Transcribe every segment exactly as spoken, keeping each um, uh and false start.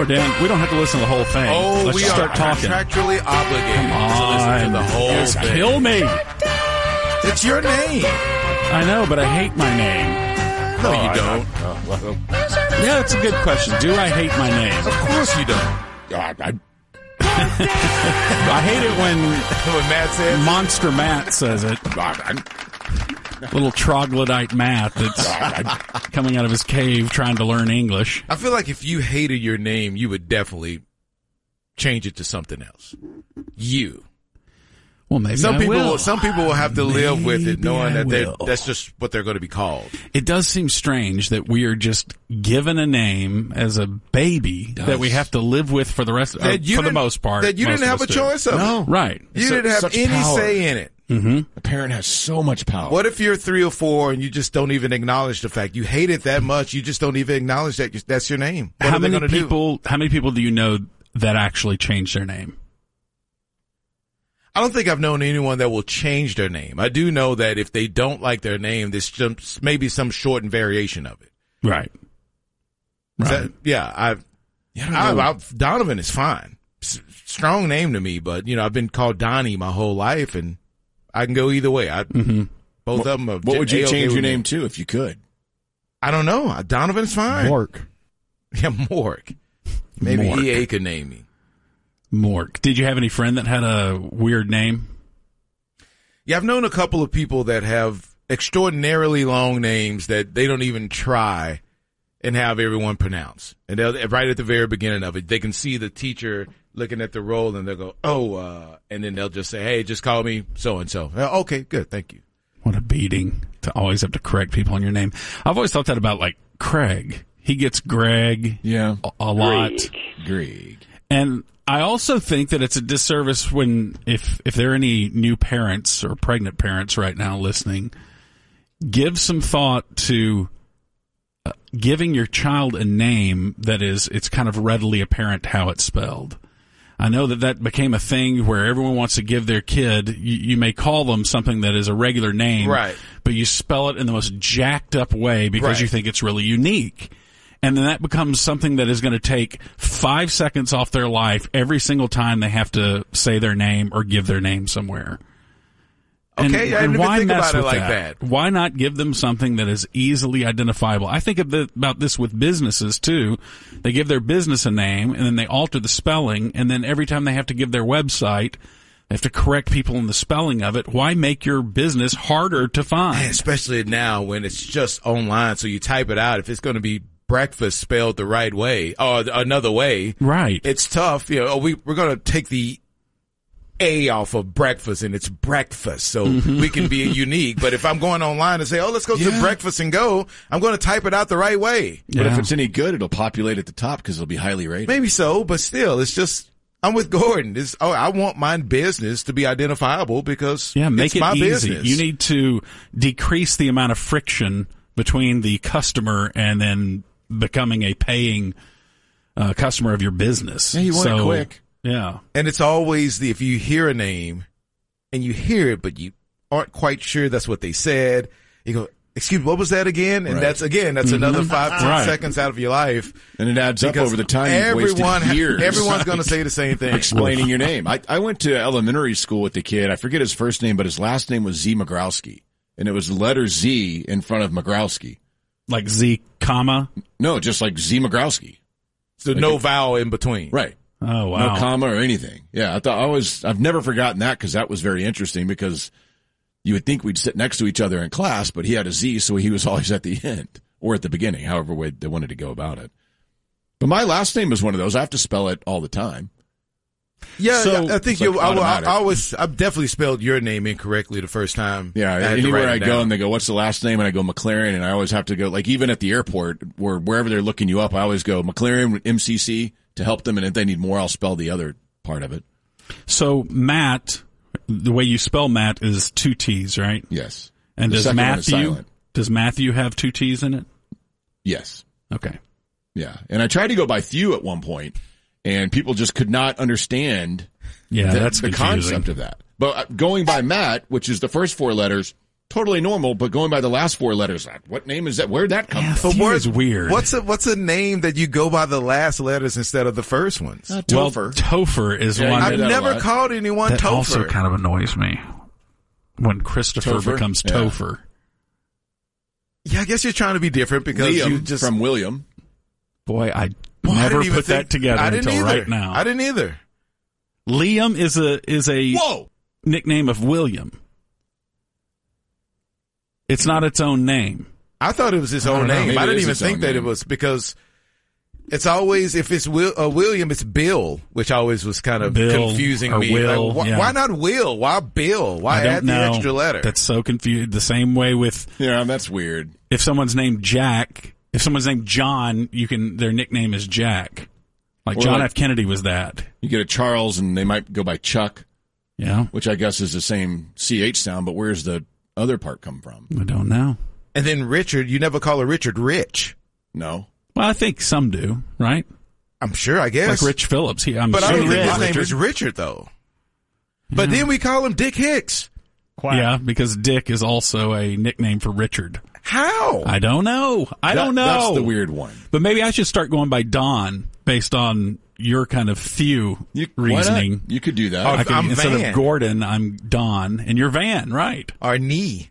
Dan, we don't have to listen to the whole thing. Oh, Let's we just are start talking. contractually obligated Come to listen to the on. whole Yes, thing. kill me. It's your name. I know, but I hate my name. No, Oh, you I don't. Oh, well, Yeah, that's a good question. Do I hate my name? Of course you don't. God, I, I hate it when When Matt says Monster Matt says it. God, I, Little troglodyte Matt that's coming out of his cave trying to learn English. I feel like if you hated your name, you would definitely change it to something else. You. Well, maybe Some I people, will. some people will have to live with it, Maybe knowing I that they will. that's just what they're going to be called. It does seem strange that we are just given a name as a baby that we have to live with for the rest, That uh, you for the didn't- most part. That you most didn't of have a us do. choice of it. no. Right. You So- didn't have such any power. say in it. A parent has so much power. What if you're three or four and you just don't even acknowledge the fact you hate it that much? You just don't even acknowledge that you, that's your name. What How are they many going to do? people? How many people do you know that actually changed their name? I don't think I've known anyone that will change their name. I do know that if they don't like their name, there's some, maybe some shortened variation of it. Right. Is Right. that- yeah, I've, Yeah, I don't I, know. I, Donovan is fine. S- strong name to me, but you know, I've been called Donnie my whole life, and I can go either way. I Mm-hmm. both of them. Are What would you A-okay change with your me. name to if you could? I don't know. Donovan's fine. Mork. Yeah, Mork. Maybe Mork. E A could name me. Mork. Did you have any friend that had a weird name? Yeah, I've known a couple of people that have extraordinarily long names that they don't even try and have everyone pronounce. And they'll, right at the very beginning of it, they can see the teacher looking at the roll and they'll go, oh, uh, and then they'll just say, hey, just call me so-and-so. Uh, Okay, good. Thank you. What a beating to always have to correct people on your name. I've always thought that about like Craig. He gets Greg Yeah. a, a lot. Greg. And I also think that it's a disservice when, if, if there are any new parents or pregnant parents right now listening, give some thought to uh, giving your child a name that is, it's kind of readily apparent how it's spelled. I know that that became a thing where everyone wants to give their kid, you, you may call them something that is a regular name, Right. but you spell it in the most jacked up way because Right. you think it's really unique. And then that becomes something that is going to take five seconds off their life every single time they have to say their name or give their name somewhere. And, Okay, I didn't and even why think mess about it with like that? that. Why not give them something that is easily identifiable? I think of the, about this with businesses too. They give their business a name and then they alter the spelling, and then every time they have to give their website, they have to correct people in the spelling of it. Why make your business harder to find? Man, especially now when it's just online, so you type it out. If it's going to be breakfast spelled the right way or another way, Right. it's tough. You know, oh, we, we're going to take the A off of breakfast and it's breakfast. So we can be unique. But if I'm going online and say, oh, let's go to Yeah. breakfast and go, I'm going to type it out the right way. But if Yeah. it's any good, it'll populate at the top because it'll be highly rated. Maybe so, but still, it's just, I'm with Gordon. It's, oh, I want my business to be identifiable because Yeah, make it's it my easy. business. You need to decrease the amount of friction between the customer and then becoming a paying uh, customer of your business. Yeah, you want it So, quick. Yeah. And it's always the, if you hear a name and you hear it, but you aren't quite sure that's what they said, you go, excuse me, what was that again? And Right. that's, again, that's another five, ten Right. seconds out of your life. And it adds up Because over the time you've everyone, wasted years. everyone's going to say the same thing. explaining your name. I, I went to elementary school with the kid. I forget his first name, but his last name was Z. Magrowski. And it was the letter Z in front of Magrowski. Like Z, comma. No, just like Z. Magrowski. So no vowel in between. Right. Oh, wow. No comma or anything. Yeah, I thought I was, I've never forgotten that because that was very interesting because you would think we'd sit next to each other in class, but he had a Z, so he was always at the end or at the beginning, however way they wanted to go about it. But my last name is one of those. I have to spell it all the time. Yeah, So, I think it's you, like I, I, automatic. I was, I definitely spelled your name incorrectly the first time. Yeah, I had to anywhere write I it go down. and they go, what's the last name? And I go McLaren, and I always have to go, like even at the airport or wherever they're looking you up, I always go McLaren, M C C to help them, and if they need more, I'll spell the other part of it. So Matt, the way you spell Matt is two T's, right? Yes. And The does second one is Matthew, silent. does Matthew have two T's in it? Yes. Okay. Yeah. And I tried to go by Thew at one point, and people just could not understand Yeah, the, that's the confusing. concept of that. But uh, going by Matt, which is the first four letters, totally normal, but going by the last four letters, what name is that? Where'd that come Yeah, from? Few is weird. What's a what's a name that you go by the last letters instead of the first ones? Uh, Well, Topher. Topher is Yeah, one you I've did that, that a never lot. called anyone that Topher. also kind of annoys me. When Christopher Topher? becomes Yeah. Topher. Yeah, I guess you're trying to be different because Liam you just from William. Boy, I Well, I never didn't even put that think- together I didn't until either. right now. I didn't either. Liam is a is a Whoa! nickname of William. It's not its own name. I thought it was his I own don't know. name. Maybe I it didn't is even its think own that name. it was because it's always if it's Will, uh, William, it's Bill, which always was kind of Bill confusing or me. Will, Like, wh- yeah. Why not Will? Why Bill? Why I don't add know. the extra letter? That's so confused. The same way with Yeah, that's weird. if someone's named Jack, if someone's named John, you can their nickname is Jack. Like Or John like- F. Kennedy was that. You get a Charles, and they might go by Chuck, Yeah, which I guess is the same C H sound, but where's the other part come from? I don't know. And then Richard, you never call a Richard Rich. No. Well, I think some do, right? I'm sure, I guess. Like Rich Phillips. He, I'm but I sure don't think he his is name Richard. is Richard, though. But then we call him Dick Hicks. Quack. Yeah, because Dick is also a nickname for Richard. How? I don't know. I That- don't know. That's the weird one. But maybe I should start going by Don based on your kind of few You, why not? reasoning. You could do that. Oh, I could, I'm instead Van. of Gordon, I'm Don, and you're Van, right? Or knee.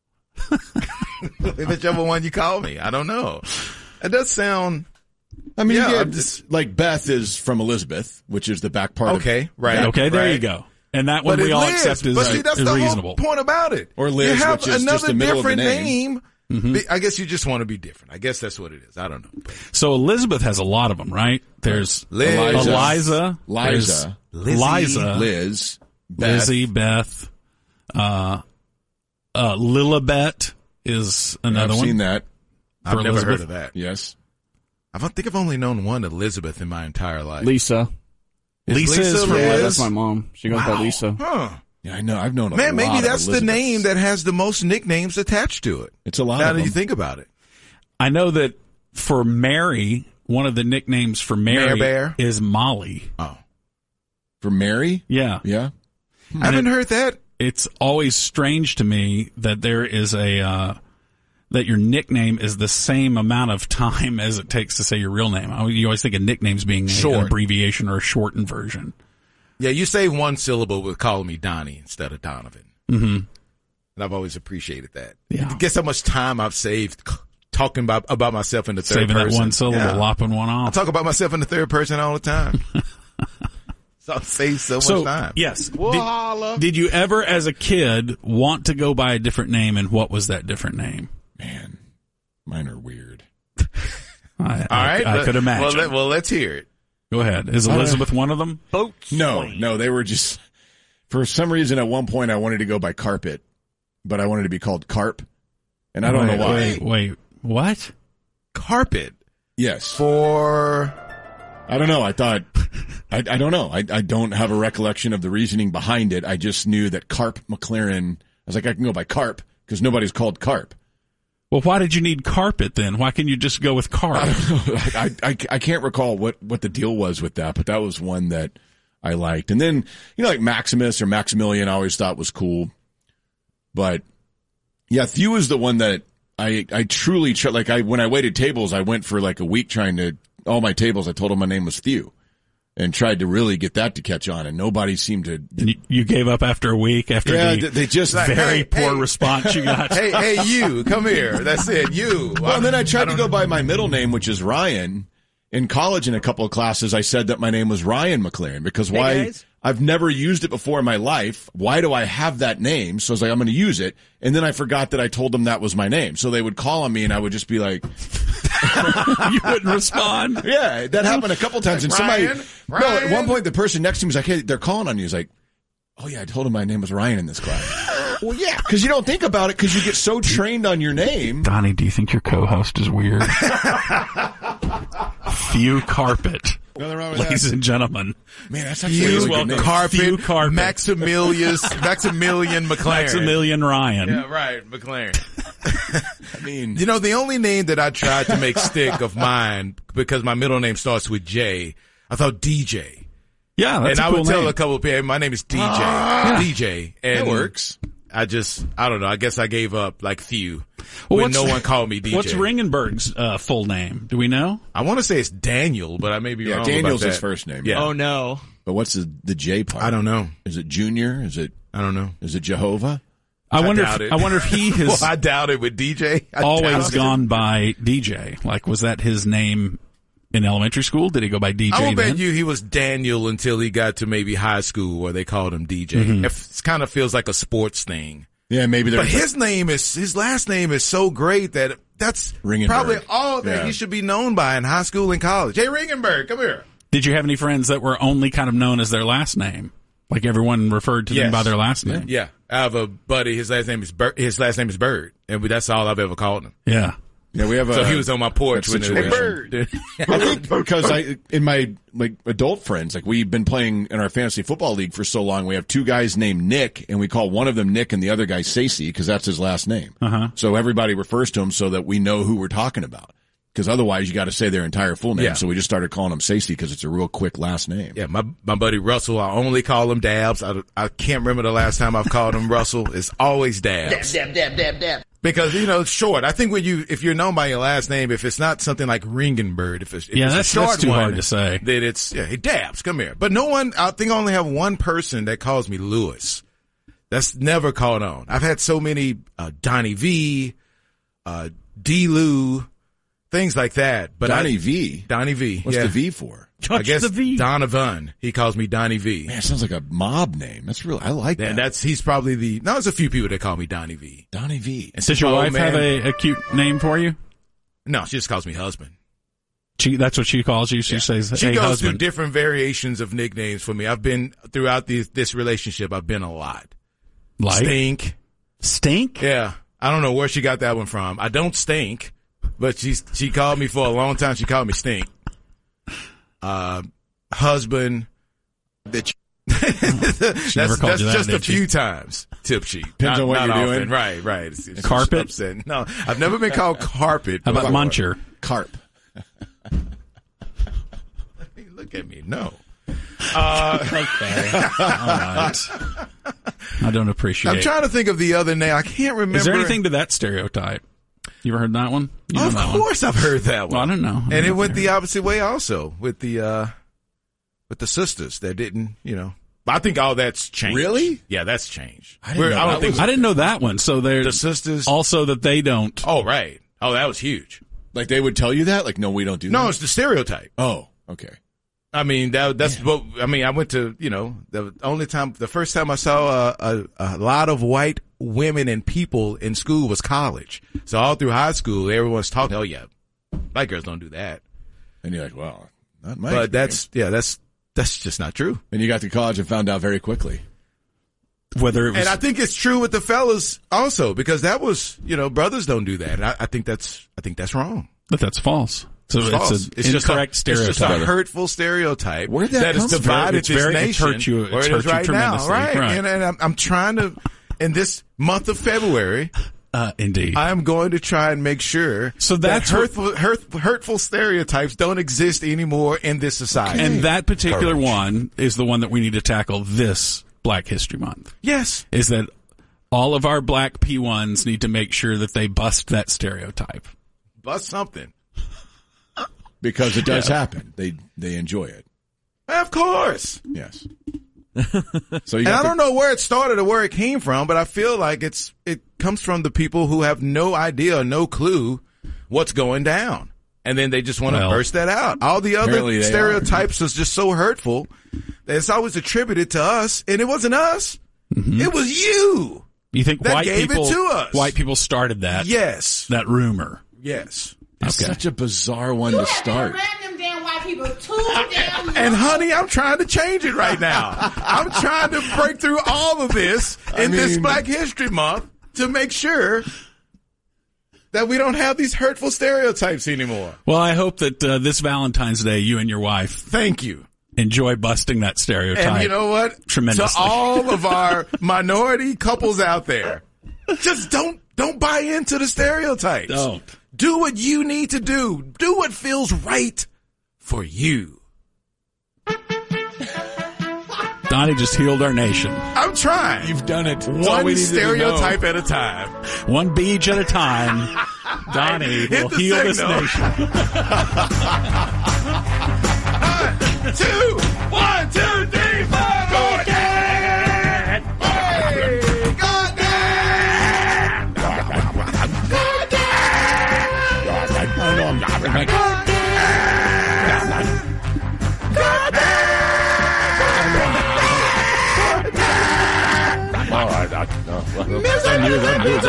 Whichever one you call me. I don't know. It does sound I mean, Yeah, you get, I'm just- like Beth is from Elizabeth, which is the back part of okay, right. Yeah, Okay, there right. you go. And that one But we it all Liz. accept is, but see, that's is the reasonable. whole point about it. Or Liz, you have which is another just the middle of the different name. name. Be- I guess you just want to be different. I guess that's what it is. I don't know. But So Elizabeth has a lot of them, right? There's Liz. Eliza. Eliza, Liza. there's Lizzie. Liza, Liz, Beth. Lizzie, Beth, uh, uh, Lilibet is another I've one. seen that. I've For never Elizabeth. heard of that. Yes. I don't think I've only known one Elizabeth in my entire life. Lisa. Is Lisa is from Yeah, Liz? that's my mom. She goes Wow. by Lisa. Huh. Yeah, I know. I've known a Man, lot maybe of that's the Elizabeths. name that has the most nicknames attached to it. It's a lot Now of that them. you think about it. I know that for Mary, one of the nicknames for Mary Mare Bear? is Molly. Oh. For Mary? Yeah. Yeah. I haven't heard that. It's always strange to me that there is a, uh, that your nickname is the same amount of time as it takes to say your real name. I- You always think of nicknames being a- an Short. abbreviation or a shortened version. Yeah, you save one syllable with calling me Donnie instead of Donovan. Mm-hmm. And I've always appreciated that. Yeah. Guess how much time I've saved talking about, about myself in the third Saving person. that one syllable, Yeah. lopping one I off. talk about myself in the third person all the time. So I save so much So, time. yes. We'll Did, holla. did you ever, as a kid, want to go by a different name, and what was that different name? Man, mine are weird. I, All I, right. I let- could imagine. Well, let, well, let's hear it. Go ahead. Is Elizabeth one of them? No, no, they were just, for some reason at one point I wanted to go by Carpet, but I wanted to be called Carp. And I don't wait, know why. Wait, wait. What? Carpet Yes. for I don't know. I thought, I, I don't know. I, I don't have a recollection of the reasoning behind it. I just knew that Carp McLaren, I was like, I can go by Carp because nobody's called Carp. Well, why did you need carpet then? Why can you just go with carp? I, I, I can't recall what, what the deal was with that, but that was one that I liked. And then, you know, like Maximus or Maximilian I always thought was cool. But yeah, Thew is the one that I, I truly, tr- like I, when I waited tables, I went for like a week trying to, all my tables, I told them my name was Thew and tried to really get that to catch on, and nobody seemed to. You, you gave up after a week after Yeah, the they just, Like, very hey, poor hey. response you got. hey, hey, you, come here. That's it, you. Well, and then I tried to don't go know. by my middle name, which is Ryan. In college, in a couple of classes, I said that my name was Ryan McLaren because why? guys. I've never used it before in my life. Why do I have that name? So I was like, I'm going to use it. And then I forgot that I told them that was my name. So they would call on me and I would just be like, You wouldn't respond. yeah, that happened a couple times. And somebody, Ryan? no, at Ryan? one point the person next to me was like, hey, they're calling on you. He's like, oh yeah, I told him my name was Ryan in this class. Well, yeah, because you don't think about it because you get so trained on your name. Donnie, do you think your co-host is weird? Few carpet, Nothing wrong with ladies that. and gentlemen. Man, that's actually a You, really good welcome. name. Carpet, Few carpet. Maximilius, Maximilian McLaren. Maximilian Ryan. Yeah, right, McLaren. I mean, You know, the only name that I tried to make stick of mine, because my middle name starts with J, I thought D J. Yeah, that's and a I cool would tell name. a couple of people, my name is D J. D J. And that works. I just, I don't know. I guess I gave up like few Well, when what's- no one called me D J. What's Ringenberg's uh, full name? Do we know? I want to say it's Daniel, but I may be Yeah, wrong Daniel's about that. his first name. Yeah. Oh no. But what's the the J part? I don't know. Is it Junior? Is it I don't know. is it Jehovah? I wonder. doubt If, it. I wonder if he has Well, I doubt it with D J. I always doubt it. gone by D J. Like, was that his name in elementary school? Did he go by D J I will then? bet you he was Daniel until he got to maybe high school where they called him D J. Mm-hmm. It kind of feels like a sports thing. Yeah, maybe they're But his name is, his last name is so great that that's Ringenberg. probably all that Yeah. he should be known by in high school and college. Hey, Ringenberg, come here. Did you have any friends that were only kind of known as their last name? Like everyone referred to them Yes. by their last name? Yeah. I have a buddy, his last name is Bird, his last name is Bird. And that's all I've ever called him. Yeah. yeah, we have a So he was on my porch that when it was, situation. I think because I, in my like adult friends, like we've been playing in our fantasy football league for so long, we have two guys named Nick, and we call one of them Nick and the other guy Stacey because that's his last name. Uh-huh. So everybody refers to him so that we know who we're talking about. Because otherwise, you got to say their entire full name. Yeah. So we just started calling him Stacey because it's a real quick last name. Yeah, my my buddy Russell, I only call him Dabs. I, I can't remember the last time I've called him Russell. It's always Dabs. Dab dab dab dab. Because, you know, it's short. I think when you, if you're known by your last name, if it's not something like Ringenberg, if it's, if Yeah, it's that's- a short that's too one, hard to say. That it's, yeah, hey, Dabs, come here. But no one, I think I only have one person that calls me Lewis. That's never caught on. I've had so many, uh, Donnie V, uh, D. Lou, things like that. But Donnie I, V. Donnie V. What's yeah. the V for? I Touch guess the V. Donovan. He calls me Donnie V. Man, it sounds like a mob name. That's real. I like that. And that's, he's probably the, no, there's a few people that call me Donnie V. Donnie V. And Does your my old wife have man- a, a cute name for you? No, she just calls me husband. She, that's what she calls you. She says, She "Hey, goes husband." through different variations of nicknames for me. I've been throughout this, this relationship. I've been a lot. Like Stink. stink. Yeah. I don't know where she got that one from. I don't stink, but she, she called me for a long time. She called me stink. Uh, husband. Bitch. that's never called that's you that, just a did she? few times. Tip sheet. Depends not, on what not you're often. doing. Right, right. It's, it's Carpet? upsetting. No, I've never been called carpet. How about but- muncher? Carp. Look at me. No. Okay. All right. I don't appreciate. I'm trying to think of the other name. I can't remember. Is there anything to that stereotype? You ever heard that one? You know Of that one? course I've heard that one. Well, I don't know. I don't And know it went if the opposite way also with the, uh, with the sisters that didn't, you know, I think all that's changed. Really? Yeah, that's changed. I didn't We're- know I don't that think was- I didn't know that one. So the there's sisters. also that they don't. Oh, right. Oh, that was huge. Like they would tell you that? Like, no, we don't do No, that? it's the stereotype. Oh, okay. I mean, that, that's what, I mean, I went to, you know, the only time, the first time I saw a, a, a lot of white women and people in school was college. So all through high school, everyone's talking, oh yeah, black girls don't do that. And you're like, well, not my But experience. that's, yeah, that's, that's just not true. And you got to college and found out very quickly. Whether it was And I think it's true with the fellas also, because that was, you know, brothers don't do that. And I, I think that's, I think that's wrong. that that's false. So it's, False. an It's just a- incorrect stereotype. It's just a hurtful stereotype Where'd that that has come from? divided It's this very- it's nation. hurt you- it's where it hurt is you right now, tremendously. right? Right. And, and I'm, I'm trying to, in this month of February, uh, indeed. I am going to try and make sure So that's that what- hurtful, hurt, hurtful stereotypes don't exist anymore in this society. and that particular Courage. one is the one that we need to tackle this Black History Month. Yes. Is that all of our black P ones need to make sure that they bust that stereotype. Bust something. Because it does happen. They they enjoy it. Of course. Yes. So you And got I the- don't know where it started or where it came from, but I feel like it's it comes from the people who have no idea or no clue what's going down. And then they just want to Well, burst that out. All the other apparently they stereotypes is just so hurtful that it's always attributed to us, and it wasn't us. It was you. You think That white gave it people to us. white people started that Yes. that rumor? Yes. It's Okay. such a bizarre one You to have start. been around them damn white people too damn long. And honey, I'm trying to change it right now. I'm trying to break through all of this in I this mean- Black History Month to make sure that we don't have these hurtful stereotypes anymore. Well, I hope that uh, this Valentine's Day, you and your wife Thank you. enjoy busting that stereotype. And you know what? Tremendously. To all of our minority couples out there, just don't don't buy into the stereotypes. Don't. Do what you need to do. Do what feels right for you. Donnie just healed our nation. I'm trying. You've done it. That's all we One needed to stereotype know. at a time. One beach at a time. Donnie Hit will the heal this signal. nation. One, two, one, two, three, four. Go ahead. Hey, go ahead. I know I'm not. Like,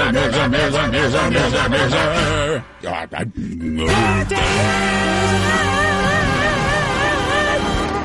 Mirror, mirror, mirror, mirror.